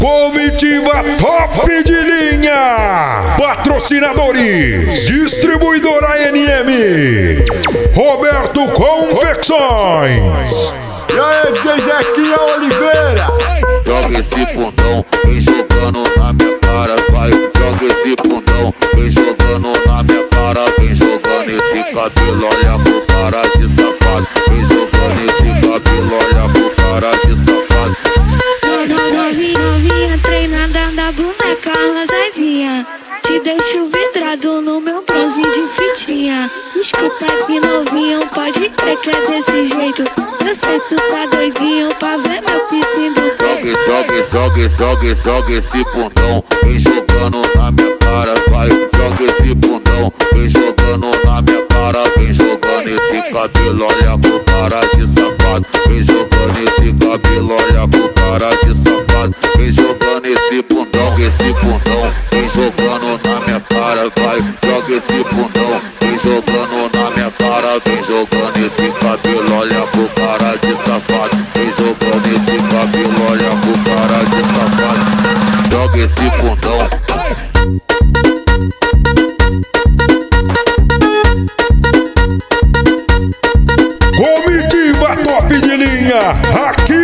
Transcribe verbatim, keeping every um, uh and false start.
Comitiva top de linha. Patrocinadores: Distribuidora A N M, Roberto Confecções. E aí, D J Zequinha Oliveira. Joga esse bundão, vem jogando na minha cara, vai. Joga esse bundão, vem jogando na minha cara, vem jogando esse cabelo, olha pro cara de safado. Vem jogando esse cabelo, olha pro cara de safado. Novinha, novinha, treinada da boneca rosadinha. Te deixo vidrado no meu bronze de fitinha. Escuta aqui, novinho, pode crer que é desse jeito. Eu sei que tu tá doidinho pra ver meu piscino do peito. Joga, joga, joga, joga esse bundão, vem jogando na minha cara, vai. Joga esse bundão, vem jogando na minha cara, vem jogando esse cabelo, olha pro cara de safado. Vem jogando esse cabelo, olha pro cara de safado. Vem jogando esse bundão, esse bundão, vem jogando na minha cara, vai. Joga esse bundão, vem jogando na minha cara, vem jogando esse cabelo, olha pro cara de safado. Vem jogando esse cabelo, olha pro cara de safado. Joga esse bundão. Comitiva top de linha, aqui